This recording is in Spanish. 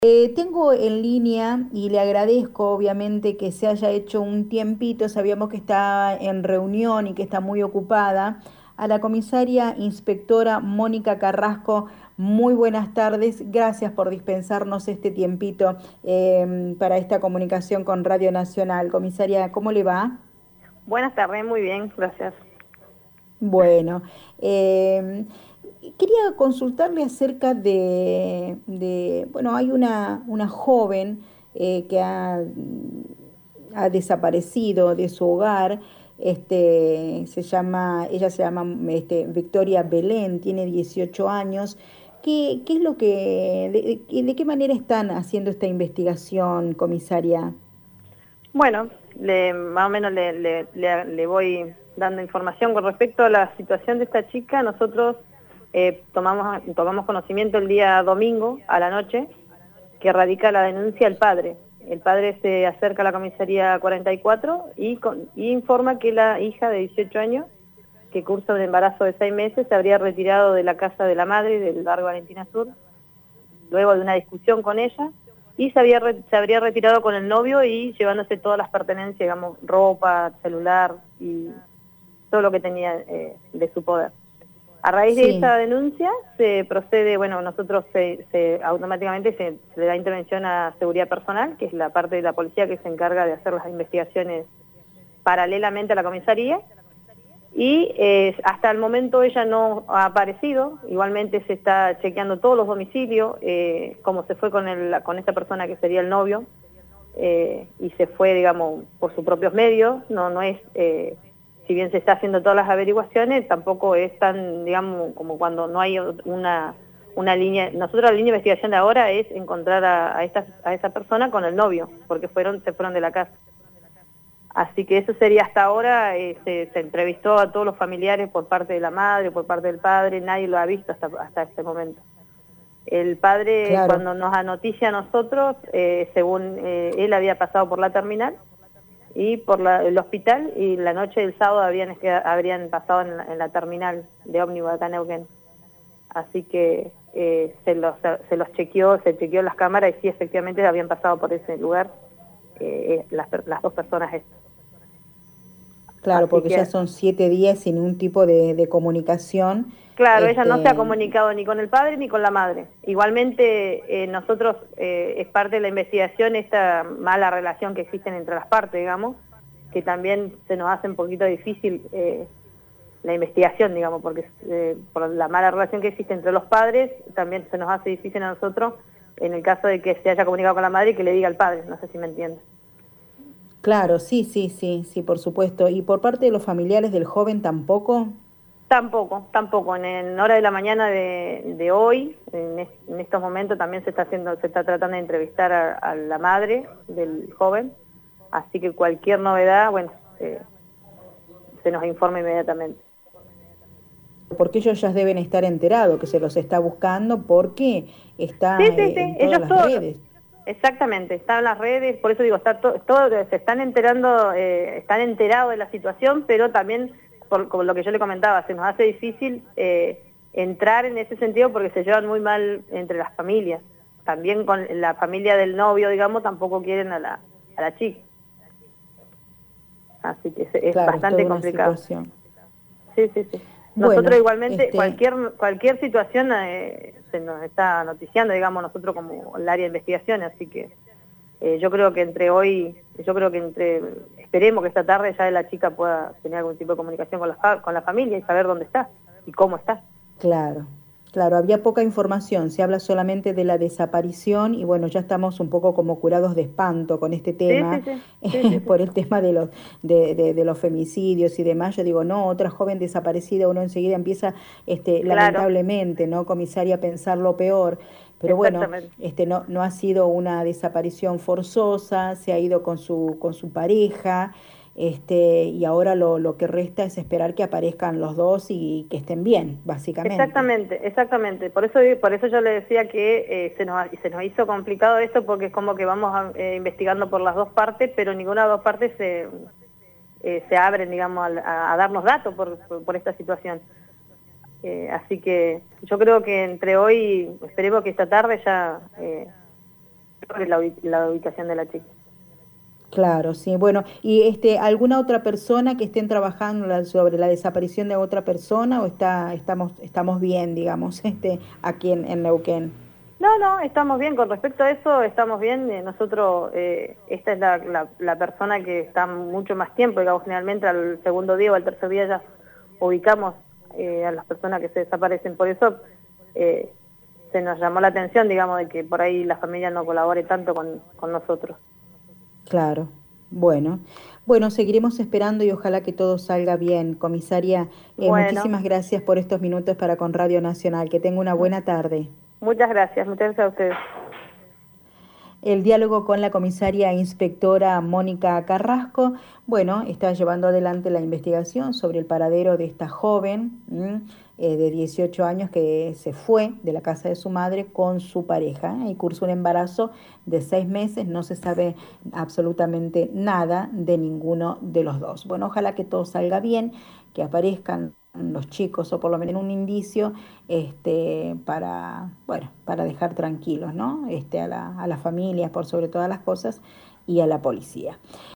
Tengo en línea y le agradezco obviamente que se haya hecho un tiempito, sabíamos que está en reunión y que está muy ocupada, a la comisaria inspectora Mónica Carrasco. Muy buenas tardes, gracias por dispensarnos este tiempito para esta comunicación con Radio Nacional. Comisaria, ¿cómo le va? Buenas tardes, muy bien, gracias. Bueno, quería consultarle acerca bueno, hay una joven que ha desaparecido de su hogar. Ella se llama Victoria Belén, tiene 18 años. ¿Qué es lo de qué manera están haciendo esta investigación, comisaria? Bueno, más o menos le voy dando información con respecto a la situación de esta chica. Nosotros tomamos conocimiento el día domingo a la noche que radica la denuncia el padre. El padre se acerca a la comisaría 44 y informa que la hija de 18 años, que cursa un embarazo de 6 meses, se habría retirado de la casa de la madre del barrio Valentina Sur luego de una discusión con ella, y se habría retirado con el novio y llevándose todas las pertenencias, digamos, ropa, celular y todo lo que tenía de su poder. A raíz de esa Sí, denuncia se procede, bueno, nosotros automáticamente se le da intervención a seguridad personal, que es la parte de la policía que se encarga de hacer las investigaciones paralelamente a la comisaría, y hasta el momento ella no ha aparecido. Igualmente se está chequeando todos los domicilios, como se fue con esta persona que sería el novio, y se fue, digamos, por sus propios medios. No es, si bien se está haciendo todas las averiguaciones, tampoco es tan, digamos, como cuando no hay una línea. Nosotros la línea de investigación de ahora es encontrar a esa persona con el novio, porque se fueron de la casa. Así que eso sería hasta ahora. Se entrevistó a todos los familiares por parte de la madre, por parte del padre, nadie lo ha visto hasta este momento. El padre, claro. cuando nos anoticia a nosotros, según él había pasado por la terminal y por el hospital, y la noche del sábado habrían pasado en la terminal de ómnibus acá en Neuquén. Así que se chequeó las cámaras y sí, efectivamente habían pasado por ese lugar las dos personas estas. Claro, Así porque ya que son 7 días sin ningún tipo de comunicación. claro, ella no se ha Este, comunicado ni con el padre ni con la madre. Igualmente, nosotros, es parte de la investigación esta mala relación que existe entre las partes, digamos, que también se nos hace un poquito difícil la investigación, digamos, porque por la mala relación que existe entre los padres, también se nos hace difícil a nosotros en el caso de que se haya comunicado con la madre y que le diga al padre. No sé si me entiende. claro, sí, sí, sí, sí, por supuesto. ¿Y por parte de los familiares del joven tampoco? Tampoco, tampoco. En hora de la mañana de hoy, en estos momentos también se está tratando de entrevistar a la madre del joven, así que cualquier novedad, bueno, se nos informa inmediatamente. Porque ellos ya deben estar enterados que se los está buscando porque Sí, está sí, sí, en todas ellos las todos, redes. exactamente, están en las redes. Por eso digo, se están enterando, están enterados de la situación, pero también, como lo que yo le comentaba, se nos hace difícil entrar en ese sentido porque se llevan muy mal entre las familias. También con la familia del novio, digamos, tampoco quieren a la chica, así que es Claro, es toda bastante una complicado. situación. Sí, sí, sí. Nosotros Bueno, igualmente, cualquier situación se nos está noticiando, digamos, nosotros como el área de investigación, así que yo creo que esperemos que esta tarde ya la chica pueda tener algún tipo de comunicación con la familia y saber dónde está y cómo está. claro, claro, había poca información, se habla solamente de la desaparición y bueno, ya estamos un poco como curados de espanto con este Sí, sí, tema, sí, sí, sí, sí. por el tema de los femicidios y demás. Yo digo, no, otra joven desaparecida, uno enseguida empieza, Claro, lamentablemente, ¿no, comisaria, a pensar lo peor? Pero bueno, exactamente. no ha sido una desaparición forzosa, se ha ido con su pareja. Y ahora lo que resta es esperar que aparezcan los dos y que estén bien, básicamente. Exactamente, exactamente. Por eso yo le decía que se nos hizo complicado esto porque es como que vamos investigando por las dos partes, pero ninguna de las dos partes se abren, digamos, a darnos datos por esta situación. Así que yo creo que entre hoy, esperemos que esta tarde ya sobre la ubicación de la chica. Claro, sí. Bueno, ¿y alguna otra persona que estén trabajando sobre la desaparición de otra persona o estamos bien, digamos, aquí en Neuquén? No, no, estamos bien. Con respecto a eso, estamos bien. Nosotros, esta es la persona que está mucho más tiempo, digamos, generalmente al segundo día o al tercer día ya ubicamos a las personas que se desaparecen. Por eso se nos llamó la atención, digamos, de que por ahí la familia no colabore tanto con nosotros. Claro. Bueno, bueno, seguiremos esperando y ojalá que todo salga bien. Comisaria, Bueno, muchísimas gracias por estos minutos para con Radio Nacional. Que tenga una mu- buena tarde. muchas gracias a ustedes. El diálogo con la comisaria inspectora Mónica Carrasco, bueno, está llevando adelante la investigación sobre el paradero de esta joven de 18 años que se fue de la casa de su madre con su pareja y cursó un embarazo de 6 meses. No se sabe absolutamente nada de ninguno de los dos. Bueno, ojalá que todo salga bien, que aparezcan los chicos o por lo menos un indicio bueno, para dejar tranquilos, ¿no? A las familias por sobre todas las cosas y a la policía.